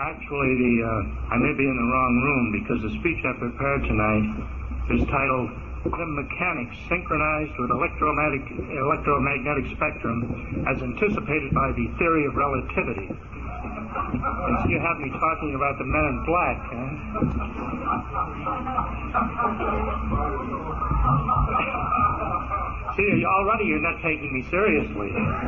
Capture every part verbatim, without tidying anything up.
Actually, the uh, I may be in the wrong room because the speech I prepared tonight is titled "Quantum Mechanics Synchronized with Electromagnetic, Electromagnetic Spectrum as Anticipated by the Theory of Relativity." And so you have me talking about the Men in Black, huh? See, already you're not taking me seriously.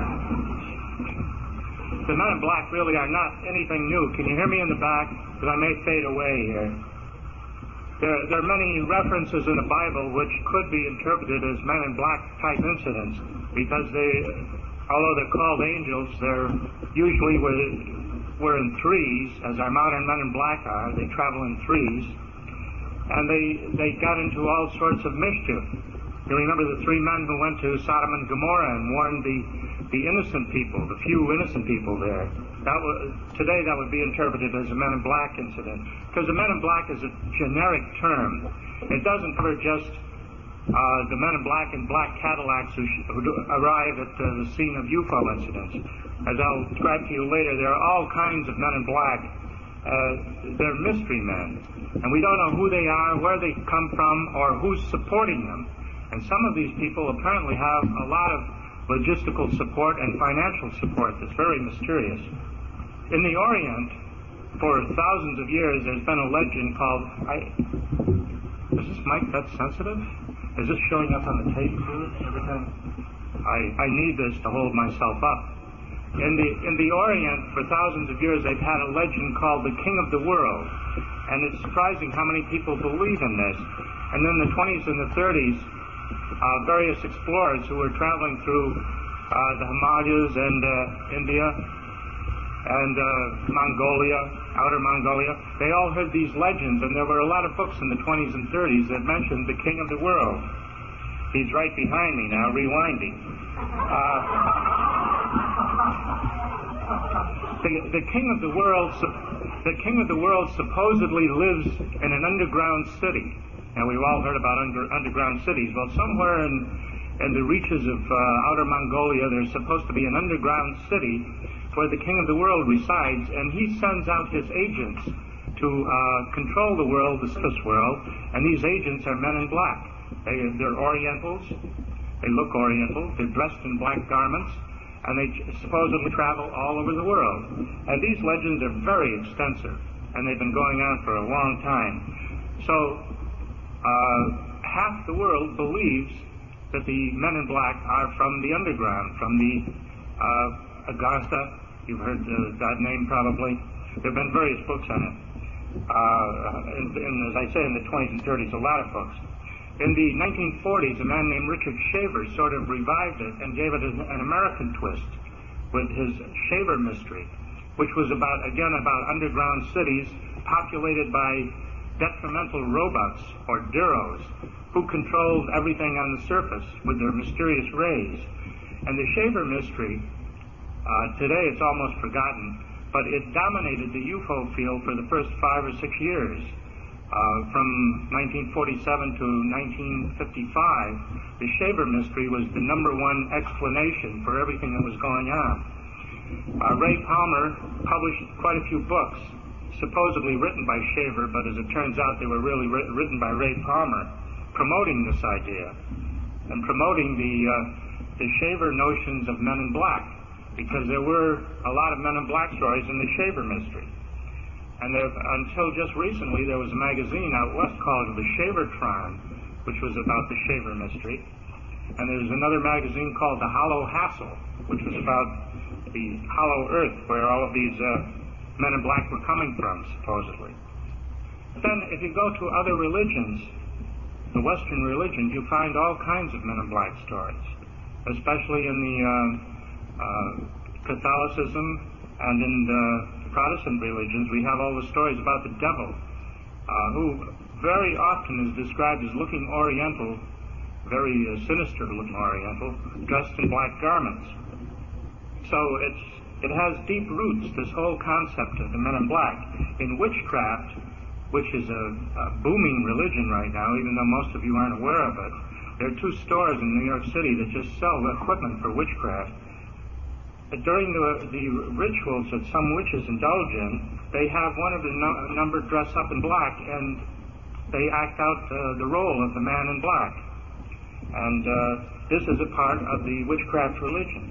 The Men in Black really are not anything new. Can you hear me in the back? Because I may fade away here. There, there are many references in the Bible which could be interpreted as Men in Black type incidents because they, although they're called angels, they're usually were, were in threes, as our modern Men in Black are. They travel in threes. And they, they got into all sorts of mischief. You remember the three men who went to Sodom and Gomorrah and warned the, the innocent people, the few innocent people there. That was, today that would be interpreted as a Men in Black incident. Because the Men in Black is a generic term. It doesn't cover just uh, the Men in Black in black Cadillacs who, sh- who do arrive at uh, the scene of U F O incidents. As I'll describe to you later, there are all kinds of Men in Black. Uh, they're mystery men. And we don't know who they are, where they come from, or who's supporting them. And some of these people apparently have a lot of logistical support and financial support that's very mysterious. In the Orient, for thousands of years, there's been a legend called... I, is this mic that sensitive? Is this showing up on the tape every time? I, I need this to hold myself up. In the, in the Orient, for thousands of years, they've had a legend called the King of the World. And it's surprising how many people believe in this. And in the twenties and the thirties, Uh, various explorers who were traveling through uh, the Himalayas and uh, India and uh, Mongolia, outer Mongolia, they all heard these legends, and there were a lot of books in the twenties and thirties that mentioned the King of the World. He's right behind me now, rewinding. Uh, the, the King of the World, the King of the World supposedly lives in an underground city. Now, we've all heard about under, underground cities. Well, somewhere in, in the reaches of uh, outer Mongolia, there's supposed to be an underground city where the King of the World resides, and he sends out his agents to uh, control the world, the surface world, and these agents are Men in Black. They, they're Orientals. They look Oriental. They're dressed in black garments, and they supposedly travel all over the world. And these legends are very extensive, and they've been going on for a long time. So, Uh, half the world believes that the Men in Black are from the underground, from the uh, Agasta. You've heard uh, that name probably. There have been various books on it. Uh, and, and as I say, in the twenties and thirties, a lot of books. In the nineteen forties, a man named Richard Shaver sort of revived it and gave it an, an American twist with his Shaver Mystery, which was about, again, about underground cities populated by detrimental robots, or Deros, who controlled everything on the surface with their mysterious rays. And the Shaver Mystery, uh, today it's almost forgotten, but it dominated the U F O field for the first five or six years. Uh, from nineteen forty-seven to nineteen fifty-five, the Shaver Mystery was the number one explanation for everything that was going on. Uh, Ray Palmer published quite a few books, supposedly written by Shaver, but as it turns out they were really writ- written by Ray Palmer, promoting this idea and promoting the uh, the Shaver notions of Men in Black, because there were a lot of Men in Black stories in the Shaver Mystery. And there, until just recently, there was a magazine out west called the Shavertron, which was about the Shaver Mystery. And there's another magazine called the Hollow Hassle, which was about the hollow earth where all of these uh, Men in Black were coming from, supposedly. But then, if you go to other religions, the Western religions, you find all kinds of Men in Black stories, especially in the uh, uh, Catholicism and in the Protestant religions. We have all the stories about the devil, uh, who very often is described as looking Oriental, very uh, sinister-looking Oriental, dressed in black garments. So it's It has deep roots, this whole concept of the Men in Black. In witchcraft, which is a, a booming religion right now, even though most of you aren't aware of it, there are two stores in New York City that just sell equipment for witchcraft. during the, the rituals that some witches indulge in, they have one of the no- number dress up in black, and they act out uh, the role of the man in black. And uh, this is a part of the witchcraft religion.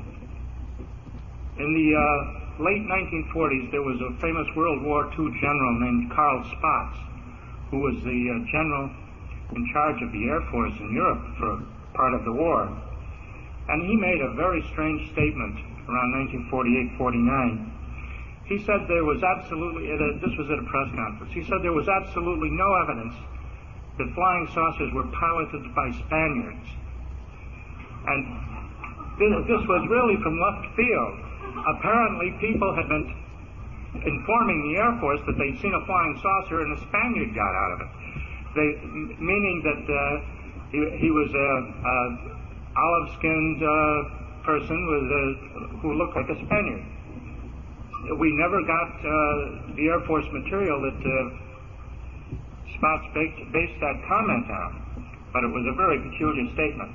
In the uh, late nineteen forties, there was a famous World War Two general named Karl Spaatz, who was the uh, general in charge of the Air Force in Europe for part of the war. And he made a very strange statement around nineteen forty-eight forty-nine. He said there was absolutely, at a, this was at a press conference, he said there was absolutely no evidence that flying saucers were piloted by Spaniards. And this, this was really from left field. Apparently people had been informing the Air Force that they'd seen a flying saucer and a Spaniard got out of it. They, meaning that uh, he, he was a, a olive-skinned uh, person with a, who looked like a Spaniard. We never got uh, the Air Force material that uh, Spaatz based, based that comment on, but it was a very peculiar statement.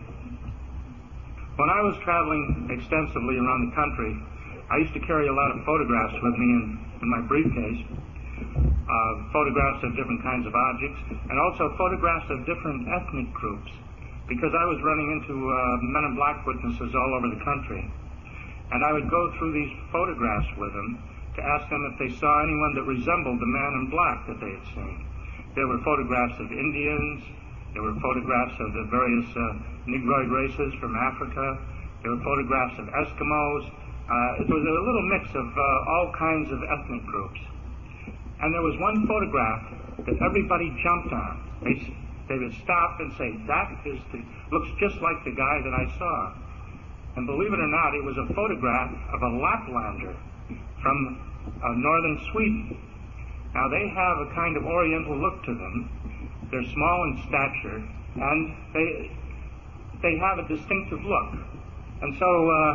When I was traveling extensively around the country, I used to carry a lot of photographs with me in, in my briefcase, uh, photographs of different kinds of objects, and also photographs of different ethnic groups, because I was running into uh, men in black witnesses all over the country. And I would go through these photographs with them to ask them if they saw anyone that resembled the man in black that they had seen. There were photographs of Indians, there were photographs of the various uh, Negroid races from Africa, there were photographs of Eskimos. Uh, it was a little mix of uh, all kinds of ethnic groups. And there was one photograph that everybody jumped on. They, they would stop and say, that is the, looks just like the guy that I saw. And believe it or not, it was a photograph of a Laplander from uh, northern Sweden. Now, they have a kind of oriental look to them. They're small in stature, and they they have a distinctive look. And so, uh,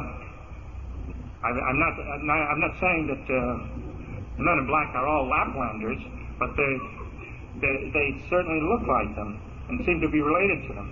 I, I'm not I'm not, I'm not saying that uh, the men in black are all Laplanders, but they, they they certainly look like them and seem to be related to them.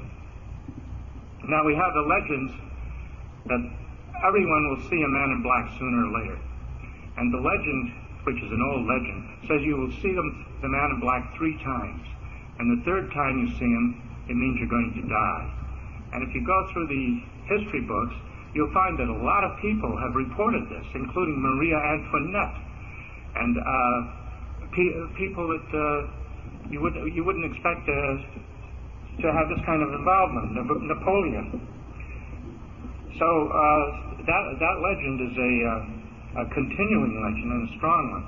Now, we have the legends that everyone will see a man in black sooner or later. And the legend, which is an old legend, says you will see them, the man in black three times. And the third time you see him, it means you're going to die. And if you go through the history books, you'll find that a lot of people have reported this, including Maria Antoinette. And uh, pe- people that uh, you, would, you wouldn't expect to, to have this kind of involvement, Napoleon. So uh, that that legend is a, uh, a continuing legend and a strong one.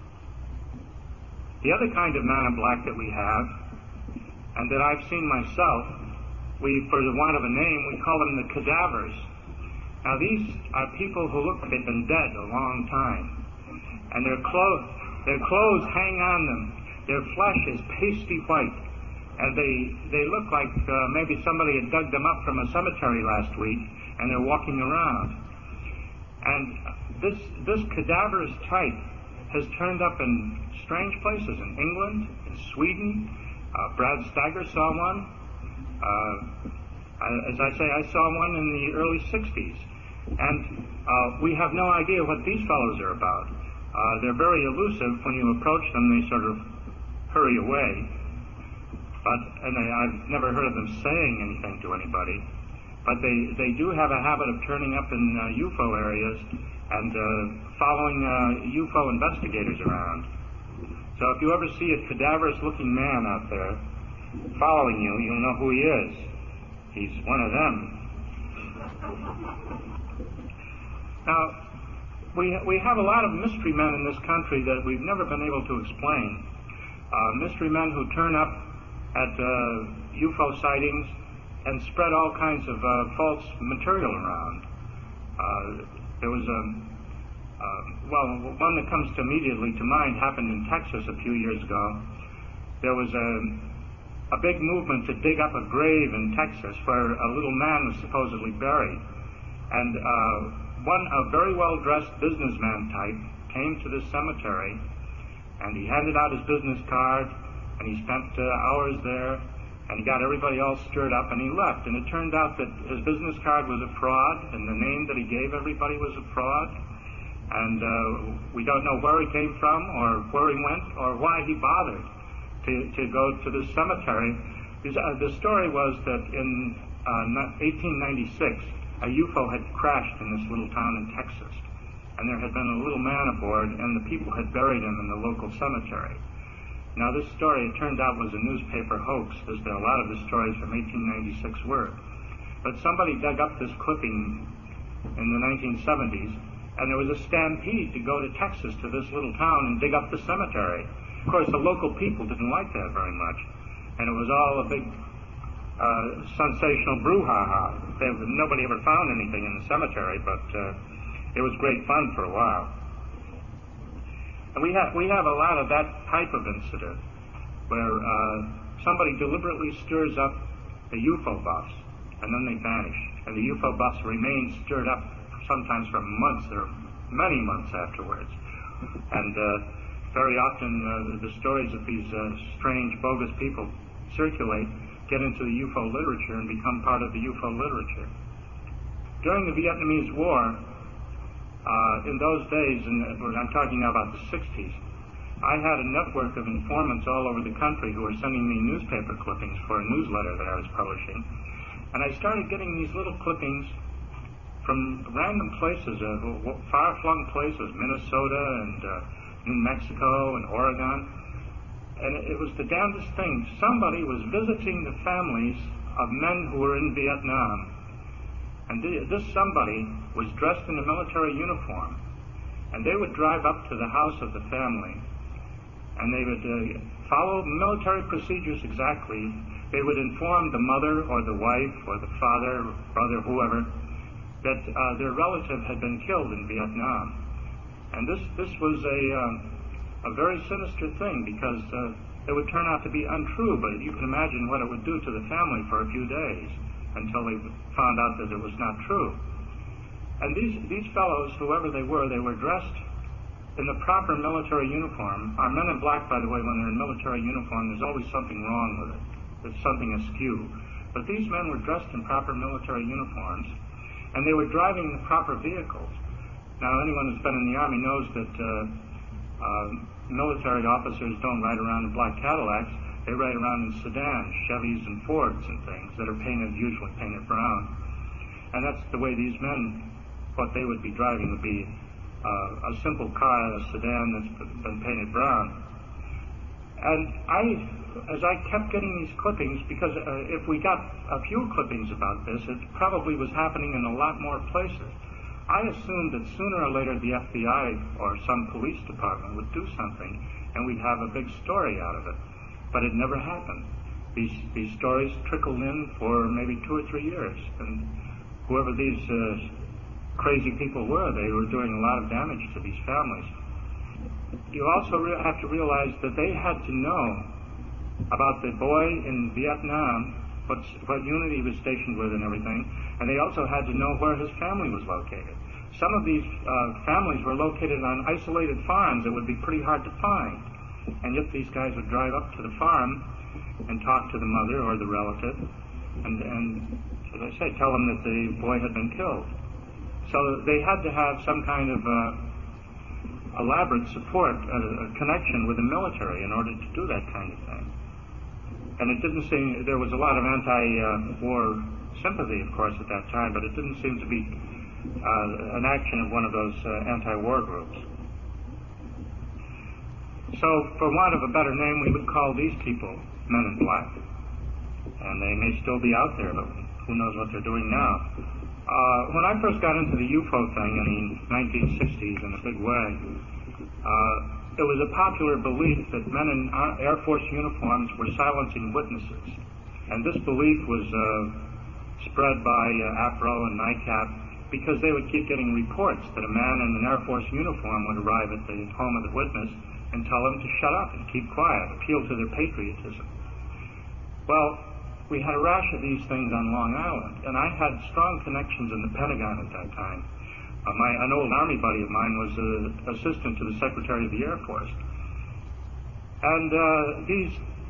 The other kind of man in black that we have, and that I've seen myself, we, for the want of a name, we call them the cadavers. Now these are people who look like they've been dead a long time, and their clothes their clothes hang on them. Their flesh is pasty white, and they they look like uh, maybe somebody had dug them up from a cemetery last week, and they're walking around. And this this cadaverous type has turned up in strange places, in England, in Sweden. Uh, Brad Steiger saw one. Uh, as I say, I saw one in the early sixties. And uh, we have no idea what these fellows are about. Uh, they're very elusive. When you approach them, they sort of hurry away. But, and I, I've never heard of them saying anything to anybody. But they, they do have a habit of turning up in uh, U F O areas and uh, following uh, U F O investigators around. So if you ever see a cadaverous-looking man out there following you, you'll know who he is. He's one of them. Now, we we have a lot of mystery men in this country that we've never been able to explain. Uh, mystery men who turn up at uh, U F O sightings and spread all kinds of uh, false material around. Uh, there was a, uh, well, one that comes to immediately to mind happened in Texas a few years ago. There was a, a big movement to dig up a grave in Texas where a little man was supposedly buried. And uh, one, a very well-dressed businessman type, came to this cemetery, and he handed out his business card, and he spent uh, hours there, And he got everybody all stirred up, and he left. And it turned out that his business card was a fraud, and the name that he gave everybody was a fraud. And uh, we don't know where he came from, or where he went, or why he bothered to, to go to this cemetery. Because, uh, the story was that in uh, eighteen ninety-six, a U F O had crashed in this little town in Texas. And there had been a little man aboard, and the people had buried him in the local cemetery. Now, this story, it turned out, was a newspaper hoax, as there a lot of the stories from eighteen ninety-six were. But somebody dug up this clipping in the nineteen seventies, and there was a stampede to go to Texas, to this little town, and dig up the cemetery. Of course, the local people didn't like that very much, and it was all a big uh, sensational brouhaha. They, nobody ever found anything in the cemetery, but uh, it was great fun for a while. And we have we have a lot of that type of incident where uh, somebody deliberately stirs up a U F O bus, and then they vanish, and the U F O bus remains stirred up sometimes for months or many months afterwards. And uh, very often uh, the stories of these uh, strange, bogus people circulate, get into the U F O literature, and become part of the U F O literature. During the Vietnamese War, Uh, in those days, and I'm talking now about the sixties, I had a network of informants all over the country who were sending me newspaper clippings for a newsletter that I was publishing. And I started getting these little clippings from random places, uh, far-flung places, Minnesota and uh, New Mexico and Oregon. And it was the damnedest thing. Somebody was visiting the families of men who were in Vietnam. And this somebody was dressed in a military uniform, and they would drive up to the house of the family, and they would uh, follow military procedures exactly. They would inform the mother or the wife or the father, brother, whoever, that uh, their relative had been killed in Vietnam. And this this was a uh, a very sinister thing, because uh, it would turn out to be untrue, but you can imagine what it would do to the family for a few days, until they found out that it was not true. And these these fellows, whoever they were, they were dressed in the proper military uniform. Our men in black, by the way, when they're in military uniform, there's always something wrong with it. There's something askew. But these men were dressed in proper military uniforms, and they were driving the proper vehicles. Now, anyone who's been in the Army knows that uh, uh, military officers don't ride around in black Cadillacs. They ride around in sedans, Chevys and Fords and things that are painted, usually painted brown. And that's the way these men, what they would be driving would be uh, a simple car, a sedan that's been painted brown. And I, as I kept getting these clippings, because uh, if we got a few clippings about this, it probably was happening in a lot more places. I assumed that sooner or later the F B I or some police department would do something, and we'd have a big story out of it. But it never happened. These these stories trickled in for maybe two or three years, and whoever these uh, crazy people were, they were doing a lot of damage to these families. You also re- have to realize that they had to know about the boy in Vietnam, what, what unit he was stationed with and everything, and they also had to know where his family was located. Some of these uh, families were located on isolated farms that would be pretty hard to find. And yet these guys would drive up to the farm and talk to the mother or the relative, and, and as I say, tell them that the boy had been killed. So they had to have some kind of uh, elaborate support, a, a connection with the military in order to do that kind of thing. And it didn't seem, there was a lot of anti-war sympathy, of course, at that time, but it didn't seem to be uh, an action of one of those uh, anti-war groups. So, for want of a better name, we would call these people Men in Black. And they may still be out there, but who knows what they're doing now. Uh, when I first got into the U F O thing in the nineteen sixties in a big way, uh, there was a popular belief that men in Air Force uniforms were silencing witnesses. And this belief was uh, spread by uh, APRO and NICAP, because they would keep getting reports that a man in an Air Force uniform would arrive at the home of the witness and tell them to shut up and keep quiet, appeal to their patriotism. Well, we had a rash of these things on Long Island, and I had strong connections in the Pentagon at that time. Uh, my, an old Army buddy of mine was an assistant to the Secretary of the Air Force. And uh, these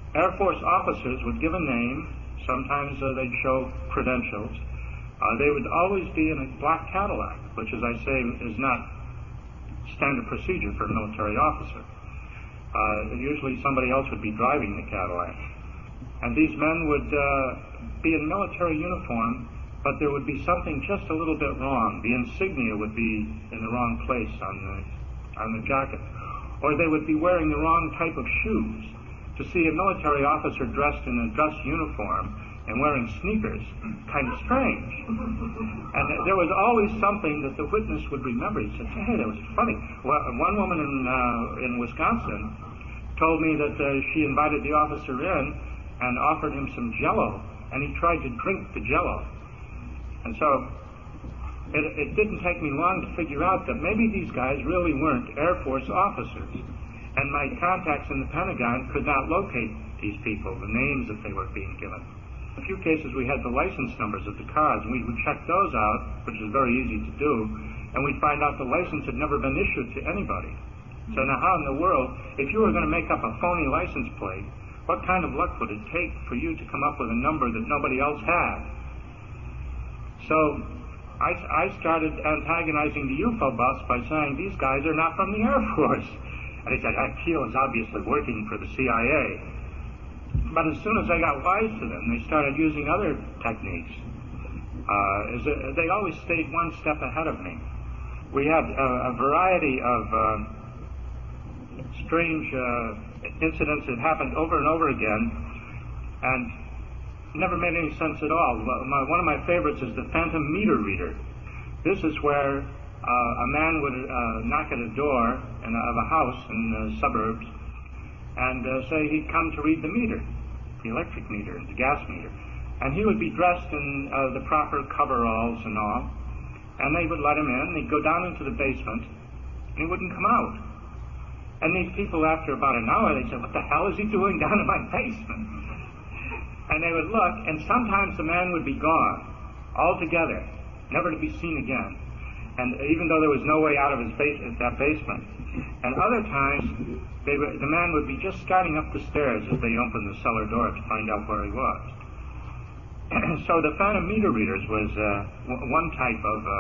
Air Force officers would give a name. Sometimes uh, they'd show credentials. Uh, they would always be in a black Cadillac, which, as I say, is not standard procedure for a military officer. Uh, usually somebody else would be driving the Cadillac. And these men would uh, be in military uniform, but there would be something just a little bit wrong. The insignia would be in the wrong place on the, on the jacket. Or they would be wearing the wrong type of shoes. To see a military officer dressed in a dress uniform and wearing sneakers, kind of strange. And there was always something that the witness would remember. He said, hey, that was funny. Well, one woman in, uh, in Wisconsin told me that uh, she invited the officer in and offered him some Jell-O, and he tried to drink the Jell-O. And so it, it didn't take me long to figure out that maybe these guys really weren't Air Force officers. And my contacts in the Pentagon could not locate these people, the names that they were being given. In a few cases we had the license numbers of the cars, and we would check those out, which is very easy to do, and we'd find out the license had never been issued to anybody. So now how in the world, if you were going to make up a phony license plate, what kind of luck would it take for you to come up with a number that nobody else had? So I, I started antagonizing the U F O buffs by saying, these guys are not from the Air Force. And he said, Keel is obviously working for the C I A. But as soon as I got wise to them, they started using other techniques. Uh, they always stayed one step ahead of me. We had a, a variety of uh, strange uh, incidents that happened over and over again, and never made any sense at all. My, one of my favorites is the phantom meter reader. This is where Uh, a man would uh, knock at a door in a, of a house in the suburbs and uh, say he'd come to read the meter, the electric meter, the gas meter. And he would be dressed in uh, the proper coveralls and all, and they would let him in. He'd go down into the basement, and he wouldn't come out. And these people, after about an hour, they'd say, what the hell is he doing down in my basement? And they would look, and sometimes the man would be gone altogether, never to be seen again. And even though there was no way out of his base, that basement. And other times, they were, the man would be just starting up the stairs as they opened the cellar door to find out where he was. So the phantom meter readers was uh, w- one type of uh,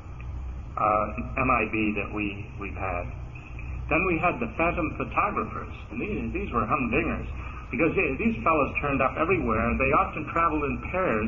uh, M I B that we, we've had. Then we had the phantom photographers. And these, these were humdingers, because they, these fellows turned up everywhere. They often traveled in pairs.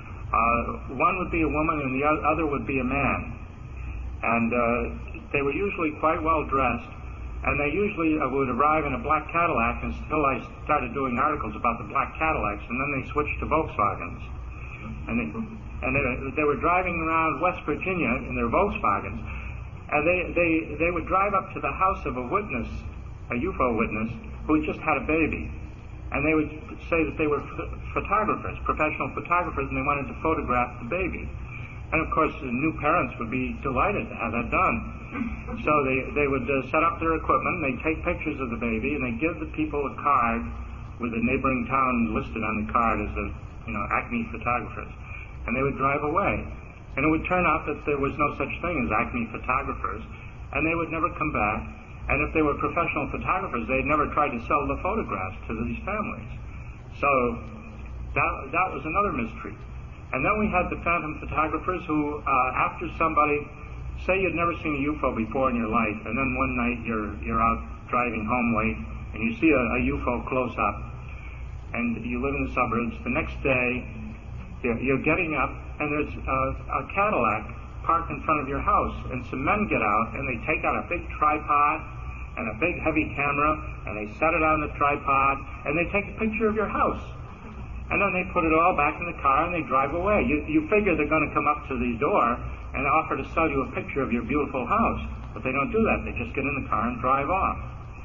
Uh, one would be a woman and the other would be a man. And uh, they were usually quite well dressed, and they usually uh, would arrive in a black Cadillac until I started doing articles about the black Cadillacs, and then they switched to Volkswagens. And they, and they, they were driving around West Virginia in their Volkswagens, and they, they, they would drive up to the house of a witness, a U F O witness, who had just had a baby. And they would say that they were ph- photographers, professional photographers, and they wanted to photograph the baby. And of course, the new parents would be delighted to have that done. So they, they would uh, set up their equipment, and they'd take pictures of the baby, and they'd give the people a card with the neighboring town listed on the card as the, you know, Acme photographers. And they would drive away. And it would turn out that there was no such thing as Acme photographers, and they would never come back. And if they were professional photographers, they'd never tried to sell the photographs to these families. So that, that was another mystery. And then we had the phantom photographers who, uh, after somebody, say you'd never seen a U F O before in your life, and then one night you're you're out driving home late, and you see a, a U F O close up, and you live in the suburbs. The next day, you're, you're getting up, and there's a, a Cadillac parked in front of your house, and some men get out, and they take out a big tripod and a big heavy camera, and they set it on the tripod, and they take a picture of your house. And then they put it all back in the car and they drive away. You, you figure they're going to come up to the door and offer to sell you a picture of your beautiful house. But they don't do that. They just get in the car and drive off.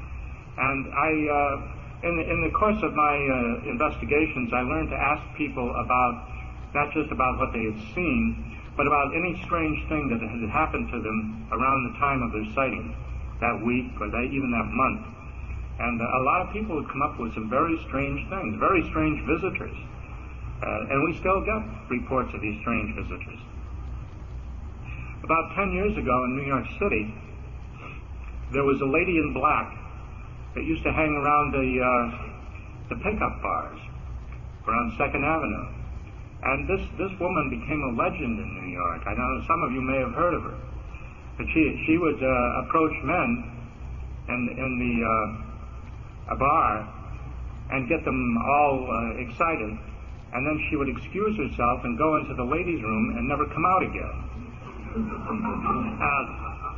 And I, uh, in, the, in the course of my uh, investigations, I learned to ask people about, not just about what they had seen, but about any strange thing that had happened to them around the time of their sighting, that week or that, even that month. And uh, a lot of people would come up with some very strange things, very strange visitors. Uh, and we still get reports of these strange visitors. About ten years ago in New York City, there was a lady in black that used to hang around the uh, the pickup bars were on Second Avenue. And this, this woman became a legend in New York. I know some of you may have heard of her. But she, she would uh, approach men in, in the uh, a bar and get them all uh, excited. And then she would excuse herself and go into the ladies' room and never come out again. Uh,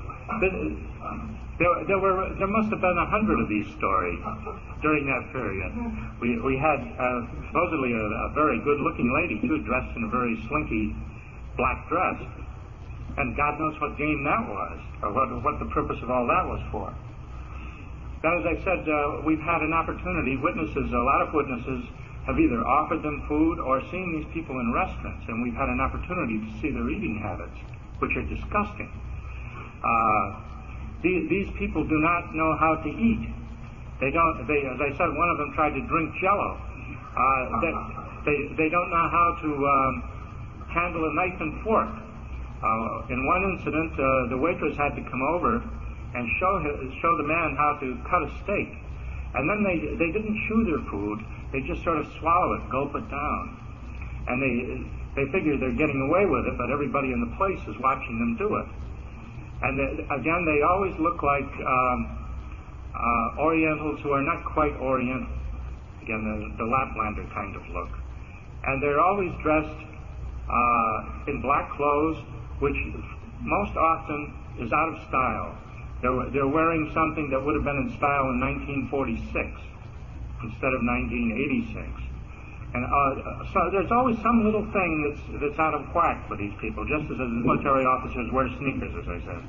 there, there were there must have been a hundred of these stories during that period. We we had uh, supposedly a, a very good-looking lady too, dressed in a very slinky black dress, and God knows what game that was, or what what the purpose of all that was for. Then, as I said, uh, we've had an opportunity. Witnesses, a lot of witnesses, have either offered them food or seen these people in restaurants, and we've had an opportunity to see their eating habits, which are disgusting. Uh, these, these people do not know how to eat. They don't. They, as I said, one of them tried to drink Jello. Uh, they, they they don't know how to um, handle a knife and fork. Uh, in one incident, uh, the waitress had to come over and show show the man how to cut a steak, and then they they didn't chew their food. They just sort of swallow it, gulp it down, and they they figure they're getting away with it, but everybody in the place is watching them do it. And they, again, they always look like um, uh, Orientals who are not quite Oriental. Again, the, the Laplander kind of look, and they're always dressed uh, in black clothes, which most often is out of style. They're, they're wearing something that would have been in style in nineteen forty-six instead of nineteen eighty-six. And uh, so there's always some little thing that's that's out of whack for these people, just as the military officers wear sneakers, as I said.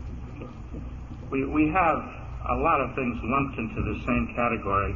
We we have a lot of things lumped into the same category.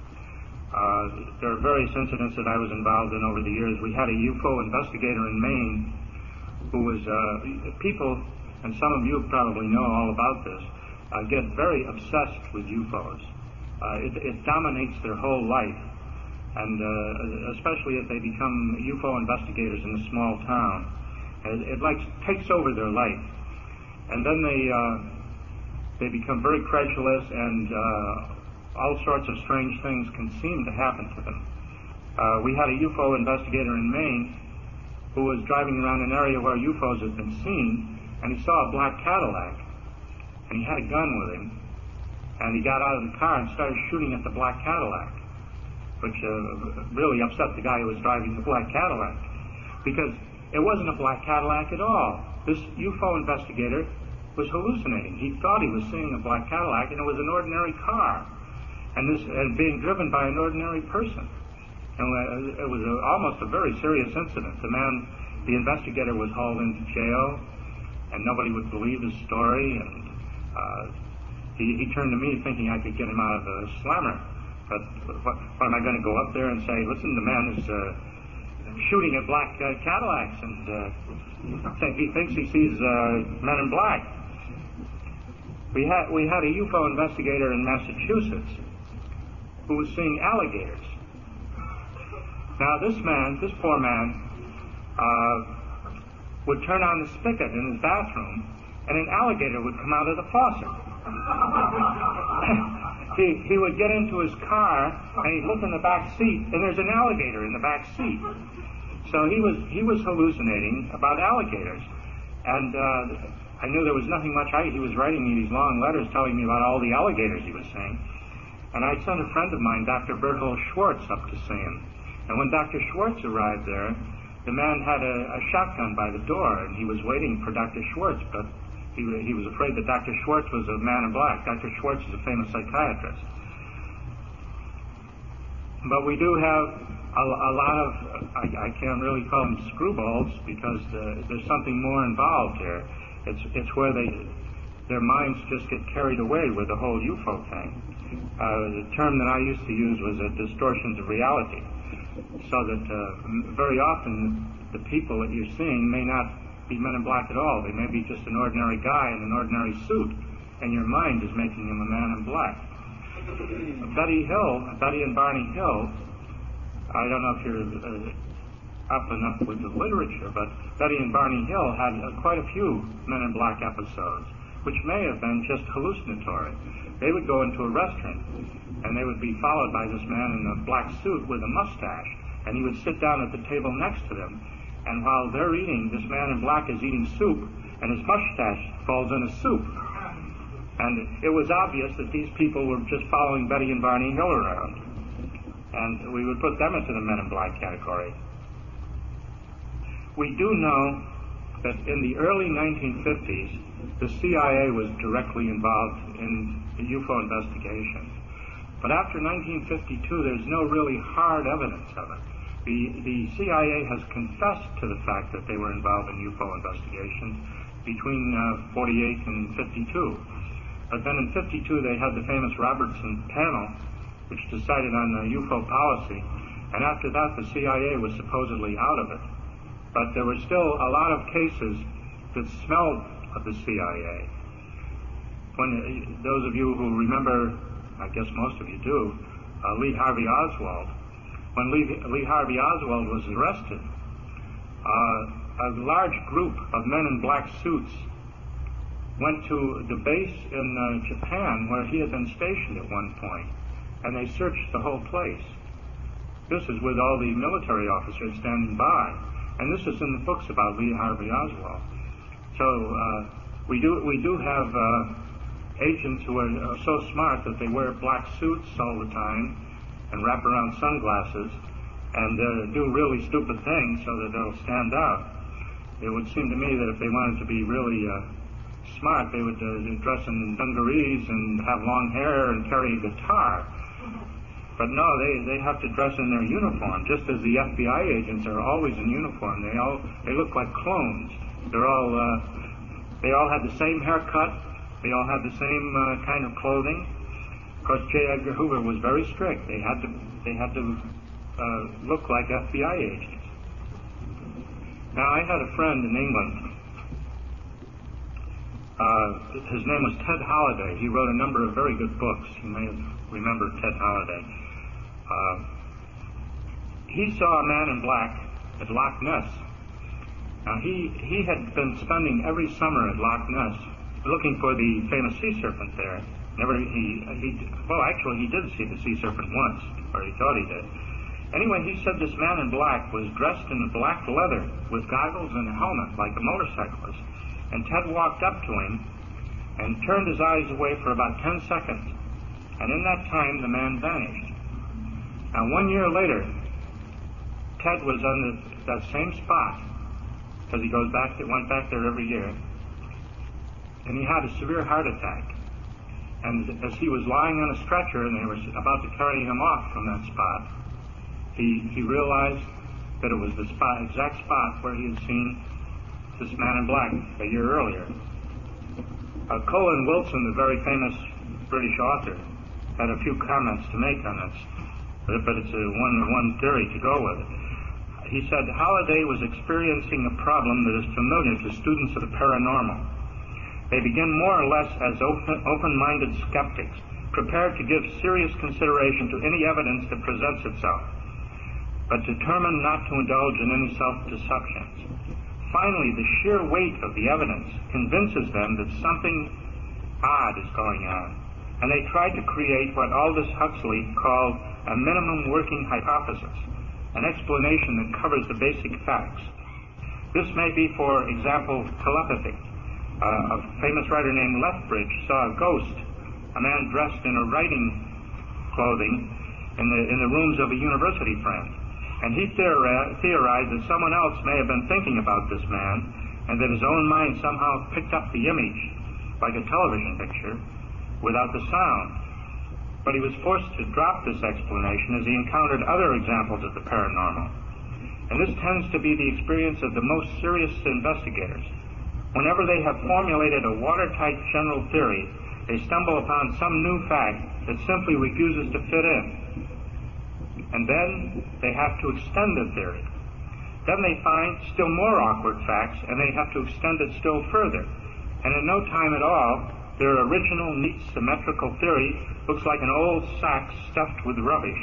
Uh, there are various incidents that I was involved in over the years. We had a U F O investigator in Maine who was, uh, people, and some of you probably know all about this, uh, get very obsessed with U F Os. Uh, it, it dominates their whole life, and uh, especially if they become U F O investigators in a small town. It, it like takes over their life, and then they uh, they become very credulous, and uh, all sorts of strange things can seem to happen to them. Uh, we had a U F O investigator in Maine who was driving around an area where U F Os had been seen, and he saw a black Cadillac, and he had a gun with him, and he got out of the car and started shooting at the black Cadillac, which uh, really upset the guy who was driving the black Cadillac, because it wasn't a black Cadillac at all. This U F O investigator was hallucinating. He thought he was seeing a black Cadillac, and it was an ordinary car, and this and being driven by an ordinary person. And it was a, almost a very serious incident. The man, the investigator, was hauled into jail, and nobody would believe his story, and uh, he, he turned to me thinking I could get him out of the slammer. But what, what am I going to go up there and say, listen, the man is uh, shooting at black uh, Cadillacs, and uh, he thinks he sees uh, men in black. We had, we had a U F O investigator in Massachusetts who was seeing alligators. Now this man, this poor man, uh, would turn on the spigot in his bathroom, and an alligator would come out of the faucet. he, he would get into his car, and he'd look in the back seat, and there's an alligator in the back seat. So he was he was hallucinating about alligators, and uh, I knew there was nothing much. I, he was writing me these long letters telling me about all the alligators he was seeing, and I sent a friend of mine, Doctor Berthold Schwartz, up to see him. And when Doctor Schwartz arrived there, the man had a, a shotgun by the door, and he was waiting for Doctor Schwartz, but he, he was afraid that Doctor Schwartz was a man in black. Doctor Schwartz is a famous psychiatrist. But we do have a, a lot of, I, I can't really call them screwballs, because uh, there's something more involved here. It's, it's where they, their minds just get carried away with the whole U F O thing. Uh, the term that I used to use was a distortions of reality. So that uh, very often the people that you're seeing may not be men in black at all. They may be just an ordinary guy in an ordinary suit, and your mind is making him a man in black. Betty Hill, Betty and Barney Hill, I don't know if you're uh, up enough with the literature, but Betty and Barney Hill had uh, quite a few men in black episodes, which may have been just hallucinatory. They would go into a restaurant, and and they would be followed by this man in a black suit with a mustache, and he would sit down at the table next to them, and while they're eating, this man in black is eating soup, and his mustache falls in his soup. And it was obvious that these people were just following Betty and Barney Hill around, and we would put them into the Men in Black category. We do know that in the early nineteen fifties, the C I A was directly involved in the U F O investigations. But after nineteen fifty-two, there's no really hard evidence of it. The, the C I A has confessed to the fact that they were involved in U F O investigations between uh, forty-eight and fifty-two. But then in fifty-two, they had the famous Robertson panel, which decided on the U F O policy. And after that, the C I A was supposedly out of it. But there were still a lot of cases that smelled of the C I A. When uh, those of you who remember, I guess most of you do, uh, Lee Harvey Oswald. When Lee, Lee Harvey Oswald was arrested, uh, a large group of men in black suits went to the base in uh, Japan where he had been stationed at one point, and they searched the whole place. This is with all the military officers standing by. And this is in the books about Lee Harvey Oswald. So uh, we do we do have uh, agents who are uh, so smart that they wear black suits all the time and wrap around sunglasses and uh, do really stupid things so that they'll stand out. It would seem to me that if they wanted to be really uh, smart, they would uh, dress in dungarees and have long hair and carry a guitar. But no, they, they have to dress in their uniform, just as the F B I agents are always in uniform. They all they look like clones. They're all uh, they all had the same haircut. They all had the same uh, kind of clothing. Of course, J. Edgar Hoover was very strict. They had to they had to uh, look like F B I agents. Now, I had a friend in England. Uh, his name was Ted Holliday. He wrote a number of very good books. You may have remembered Ted Holliday. Uh, he saw a man in black at Loch Ness. Now, he, he had been spending every summer at Loch Ness looking for the famous sea serpent there. Never, he, he, well, actually, he did see the sea serpent once, or he thought he did. Anyway, he said this man in black was dressed in black leather with goggles and a helmet like a motorcyclist. And Ted walked up to him and turned his eyes away for about ten seconds. And in that time, the man vanished. Now, one year later, Ted was on the, that same spot, because he goes back, went back there every year, and he had a severe heart attack. And as he was lying on a stretcher and they were about to carry him off from that spot, he, he realized that it was the spot, exact spot where he had seen this man in black a year earlier. Uh, Colin Wilson, the very famous British author, had a few comments to make on this, but, but it's a one, one theory to go with it. He said, Holliday was experiencing a problem that is familiar to students of the paranormal. They begin more or less as open, open-minded skeptics, prepared to give serious consideration to any evidence that presents itself, but determined not to indulge in any self-deceptions. Finally, the sheer weight of the evidence convinces them that something odd is going on, and they try to create what Aldous Huxley called a minimum working hypothesis, an explanation that covers the basic facts. This may be, for example, telepathy. Uh, a famous writer named Lethbridge saw a ghost, a man dressed in a writing clothing, in the, in the rooms of a university friend. And he theori- theorized that someone else may have been thinking about this man, and that his own mind somehow picked up the image, like a television picture, without the sound. But he was forced to drop this explanation as he encountered other examples of the paranormal. And this tends to be the experience of the most serious investigators. Whenever they have formulated a watertight general theory, they stumble upon some new fact that simply refuses to fit in. And then they have to extend the theory. Then they find still more awkward facts, and they have to extend it still further. And in no time at all, their original, neat, symmetrical theory looks like an old sack stuffed with rubbish.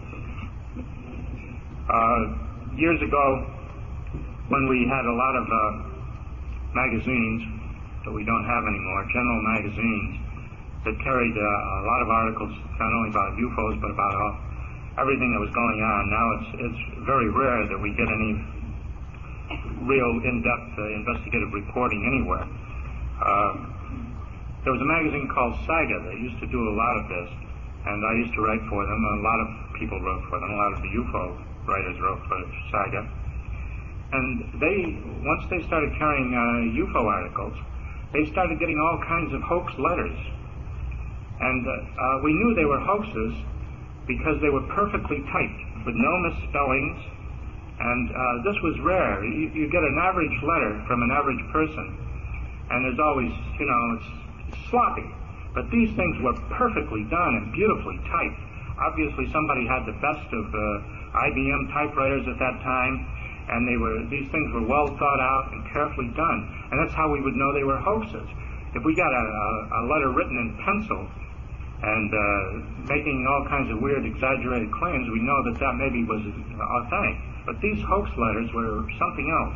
Uh, years ago, when we had a lot of uh, magazines that we don't have anymore, general magazines, that carried uh, a lot of articles, not only about U F Os, but about all, everything that was going on. Now it's, it's very rare that we get any real in-depth uh, investigative reporting anywhere. Uh, there was a magazine called Saga that used to do a lot of this, and I used to write for them. A lot of people wrote for them. A lot of the U F O writers wrote for Saga. And they, once they started carrying uh, U F O articles, they started getting all kinds of hoax letters. And uh, uh, we knew they were hoaxes because they were perfectly typed with no misspellings. And uh, this was rare. You, you get an average letter from an average person, and there's always, you know, it's, it's sloppy. But these things were perfectly done and beautifully typed. Obviously, somebody had the best of uh, I B M typewriters at that time, and they were these things were well thought out and carefully done. And that's how we would know they were hoaxes. If we got a, a, a letter written in pencil and uh, making all kinds of weird, exaggerated claims, we know that that maybe was authentic. But these hoax letters were something else.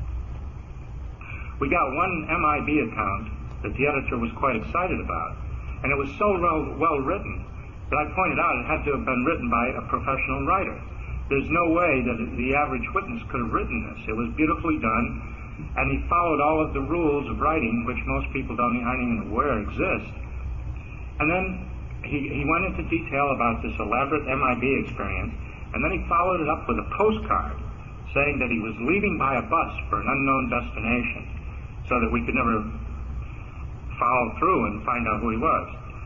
We got one M I B account that the editor was quite excited about, and it was so well, well written that I pointed out it had to have been written by a professional writer. There's no way that the average witness could have written this. It was beautifully done, and he followed all of the rules of writing, which most people don't, aren't even aware exist. And then he, he went into detail about this elaborate M I B experience, and then he followed it up with a postcard saying that he was leaving by a bus for an unknown destination so that we could never follow through and find out who he was.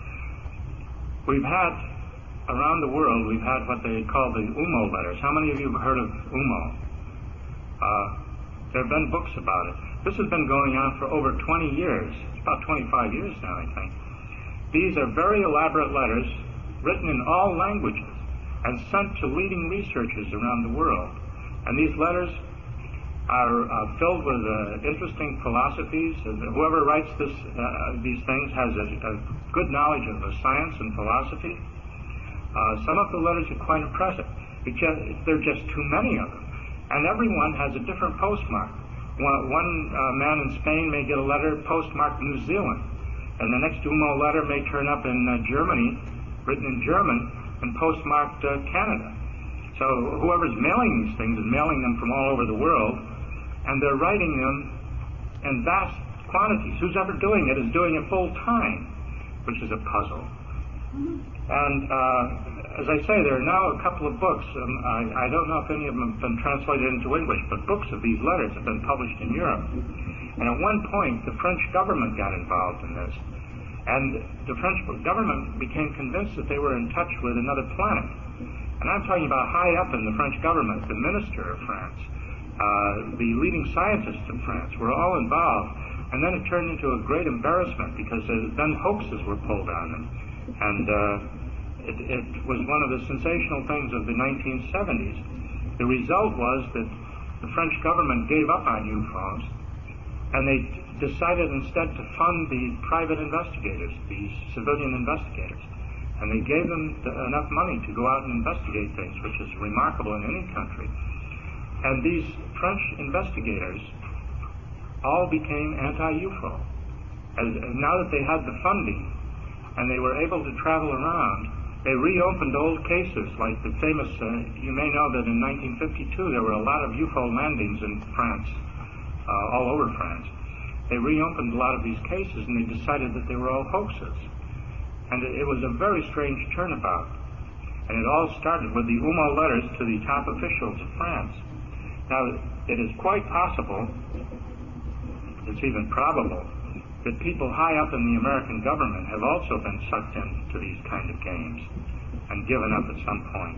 We've had, around the world, we've had what they call the U M O letters. How many of you have heard of U M O? Uh, there have been books about it. This has been going on for over twenty years. It's about twenty-five years now, I think. These are very elaborate letters written in all languages and sent to leading researchers around the world. And these letters are uh, filled with uh, interesting philosophies. Whoever writes this, uh, these things has a, a good knowledge of uh, science and philosophy. Uh, some of the letters are quite impressive. It just, there are just too many of them. And everyone has a different postmark. One, one uh, man in Spain may get a letter postmarked New Zealand, and the next U M O letter may turn up in uh, Germany, written in German, and postmarked uh, Canada. So whoever's mailing these things is mailing them from all over the world, and they're writing them in vast quantities. Who's ever doing it is doing it full time, which is a puzzle. And uh, as I say, there are now a couple of books. Um, I, I don't know if any of them have been translated into English, but books of these letters have been published in Europe. And at one point, the French government got involved in this. And the French government became convinced that they were in touch with another planet. And I'm talking about high up in the French government, the minister of France, uh, the leading scientists of France were all involved. And then it turned into a great embarrassment because uh, then hoaxes were pulled on them. And uh, it, it was one of the sensational things of the nineteen seventies. The result was that the French government gave up on U F Os, and they decided instead to fund the private investigators, the civilian investigators. And they gave them the, enough money to go out and investigate things, which is remarkable in any country. And these French investigators all became anti-U F O. As, now that they had the funding, and they were able to travel around, they reopened old cases, like the famous, uh, you may know that in nineteen fifty-two there were a lot of U F O landings in France, uh, all over France. They reopened a lot of these cases, and they decided that they were all hoaxes. And it, it was a very strange turnabout. And it all started with the U M O letters to the top officials of France. Now, it is quite possible, it's even probable, that people high up in the American government have also been sucked into these kind of games and given up at some point.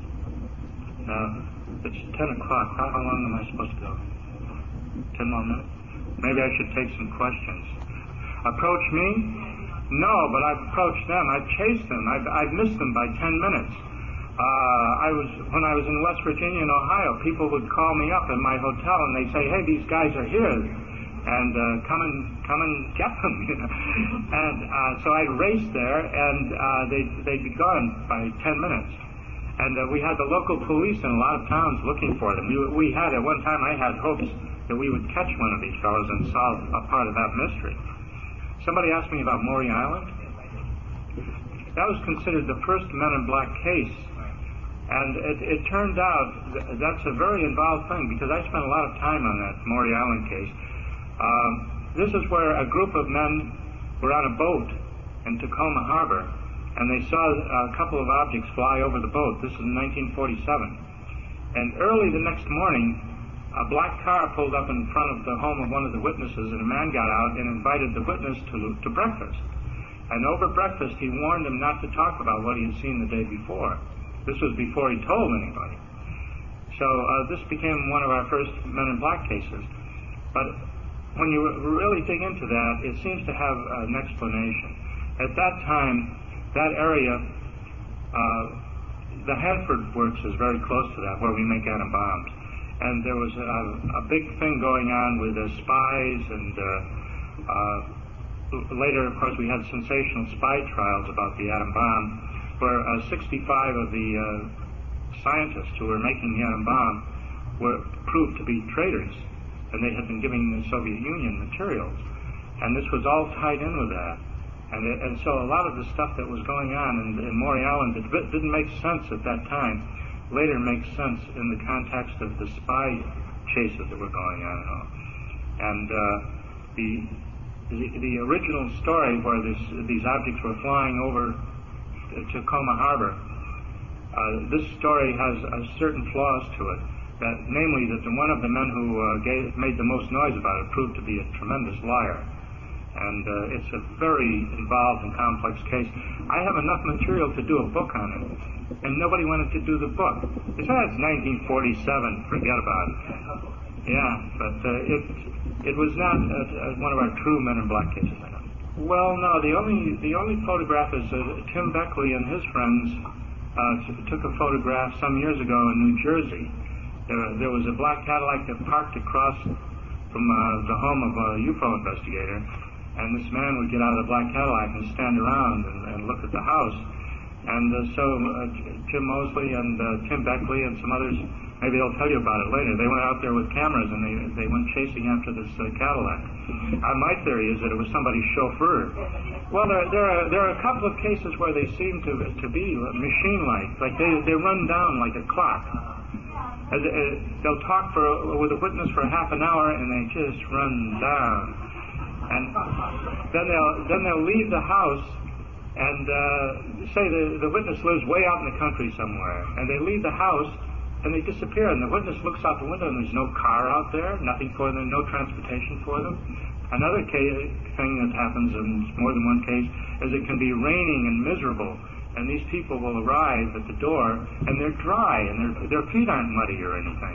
Now, it's ten o'clock. How, how long am I supposed to go? Ten more minutes? Maybe I should take some questions. Approach me? No, but I've approached them. I've chased them. I've, I've missed them by ten minutes. Uh, I was when I was in West Virginia and Ohio, people would call me up in my hotel and they'd say, "Hey, these guys are here, and uh, come and come and get them." You know? And uh, so I'd race there, and uh, they'd they'd be gone by ten minutes. And uh, we had the local police in a lot of towns looking for them. We, we had at one time I had hopes that we would catch one of these fellows and solve a part of that mystery. Somebody asked me about Maury Island. that was considered the first Men in Black case. And it, it turned out th- that's a very involved thing, because I spent a lot of time on that Maury Island case. Um, this is where a group of men were on a boat in Tacoma Harbor, and they saw a couple of objects fly over the boat. This is in nineteen forty-seven. And early the next morning, a black car pulled up in front of the home of one of the witnesses, and a man got out and invited the witness to, to breakfast. And over breakfast, he warned him not to talk about what he had seen the day before. This was before he told anybody. So uh, this became one of our first Men in Black cases. But when you really dig into that, it seems to have an explanation. At that time, that area, uh, the Hanford Works is very close to that, where we make atom bombs. And there was a, a big thing going on with the spies, and uh, uh, later, of course, we had sensational spy trials about the atom bomb, where uh, sixty-five of the uh, scientists who were making the atom bomb were proved to be traitors, and they had been giving the Soviet Union materials. And this was all tied in with that. And, it, and so a lot of the stuff that was going on in, in Maury Island that didn't make sense at that time later makes sense in the context of the spy chases that were going on. And uh, the, the the original story where this, these objects were flying over Tacoma Harbor, uh, this story has uh, certain flaws to it. That, namely, that the, one of the men who uh, gave, made the most noise about it proved to be a tremendous liar. And uh, it's a very involved and complex case. I have enough material to do a book on it, and nobody wanted to do the book. They said it's nineteen forty-seven, forget about it. Yeah, but uh, it it was not uh, uh, one of our true Men in Black cases. I know. Well, no, the only the only photograph is uh, Tim Beckley and his friends uh, t- took a photograph some years ago in New Jersey. There, there was a black Cadillac that parked across from uh, the home of a U F O investigator, and this man would get out of the black Cadillac and stand around and, and look at the house. And uh, so uh, Jim Mosley and uh, Tim Beckley and some others, maybe they'll tell you about it later, they went out there with cameras and they, they went chasing after this uh, Cadillac. Uh, my theory is that it was somebody's chauffeur. Well, there, there, are, there are a couple of cases where they seem to to be machine-like, like they, they run down like a clock. As, uh, they'll talk for with a witness for half an hour and they just run down. And then they'll then they'll leave the house and uh, say the, the witness lives way out in the country somewhere, and they leave the house and they disappear, and the witness looks out the window and there's no car out there, nothing for them, no transportation for them. Another case, thing that happens in more than one case is it can be raining and miserable, and these people will arrive at the door and they're dry and their their feet aren't muddy or anything.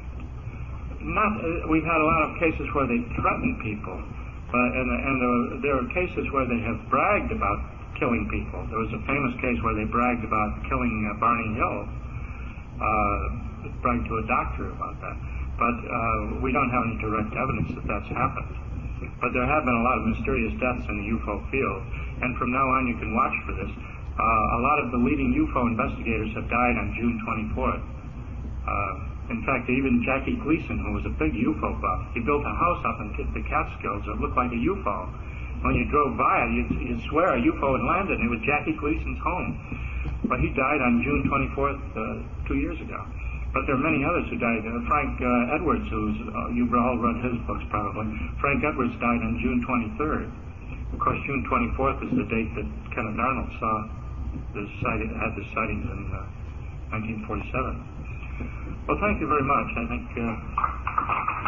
Not uh, we've had a lot of cases where they threaten people, uh, and and uh, there are cases where they have bragged about killing people. There was a famous case where they bragged about killing uh, Barney Hill, uh, bragged to a doctor about that. But uh, we don't have any direct evidence that that's happened. But there have been a lot of mysterious deaths in the U F O field, and from now on you can watch for this. Uh, a lot of the leading U F O investigators have died on June twenty-fourth. Uh, in fact, even Jackie Gleason, who was a big U F O buff, he built a house up in the Catskills that looked like a U F O. When you drove by it, you'd, you'd swear a U F O had landed, and it was Jackie Gleason's home. But he died on June twenty-fourth, uh, two years ago. But there are many others who died. Uh, Frank uh, Edwards, who's, uh, you've all read his books probably, Frank Edwards died on June twenty-third. Of course, June twenty-fourth is the date that Kenneth Arnold saw the sighting, had the sightings in uh, nineteen forty-seven. Well, thank you very much. I think... Uh,